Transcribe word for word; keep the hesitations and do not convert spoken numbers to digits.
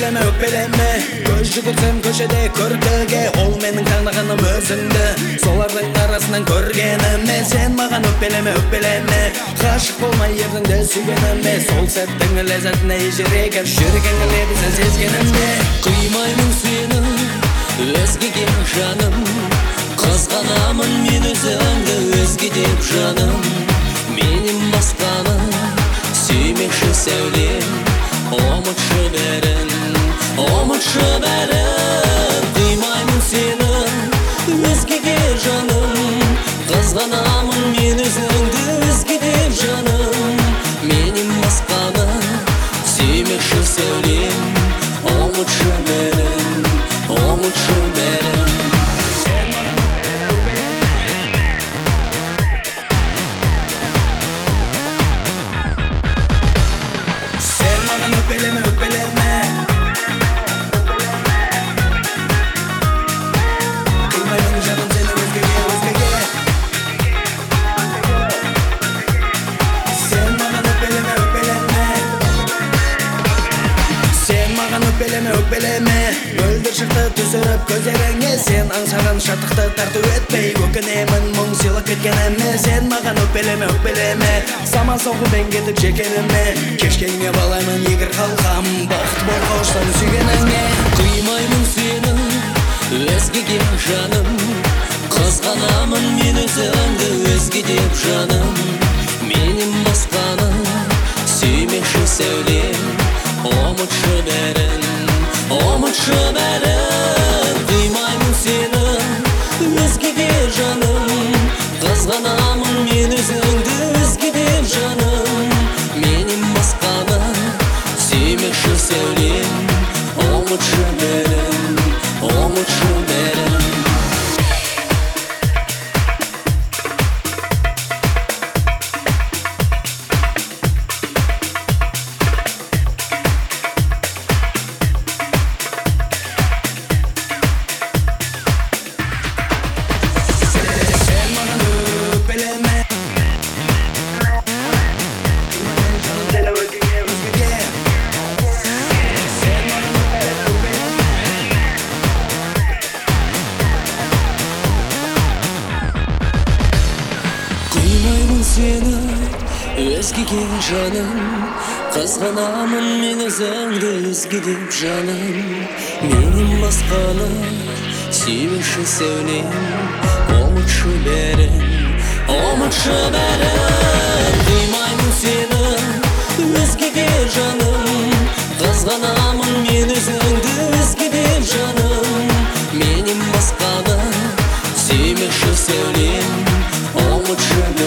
öpeleme öpeleme. Göz жүгірсем көшеде көркөге, ол менің таңдағаным өзіңді. Солардың арасынан көргеніме, сен маған өпелеме өпелеме. Ғашық болмай ердіңді сүйгеніме, сол сәттің ләззатіне ежірегер жүрген келеді сен сезгенімде. Қимаймын сені өзгеге жаным, қызғанамын мен өзіңді өзге деп жаным. Менен басқаны сүймекші сәулем, ұмытшы бәрін, ұмытшы бәрін. Қимаймын сені өзгеге жаным, қызғанамын мен өзіңді өзге деп жаным. Менен басқаны сүймекші сәулем, ұмытшы бәрін, ұмытшы бәрін. Öpeleme öpeleme. Kıymayın canım seni özgege özgege. Sen mağan öpeleme öpeleme. Sen mağan öpeleme öpeleme. Öldür шықты түсіріп көздеріңе, сен аңсаған шаттықты тарту етпей, өкінемін мұң сыйлап кеткеніме. Сен маған өпелеме өпелеме, саман соғумен кетіп жекеніме. Кешкеніңе балаймын егер қалқам, бақыт бол қауышсам сүйгеніңе. Қимаймын сені өзгеге жаным, қызғанамын мен өзіңді өзге деп жаным. Менен басқаны сүймекші сәулем, ұмытшы бәрін, ұмытшы бәрін. Қимаймын сені өзгеге жаным, қызғанамын мен өзіңді өзге деп жаным. Менен басқаны сүймекші сәулем, ұмытшы бәрін, ұмытшы бәрін. Сені өзгеге жаным, қызғанамын мен өзіңді өзге деп жаным. Менен басқаны сүймекші сәулем, ұмытшы бәрін, ұмытшы бәрін. Қимаймын сені өзгеге жаным, қызғанамын мен өзіңді өзге деп жаным. Менен басқаны сүймекші сәулем, ұмытшы бәрін.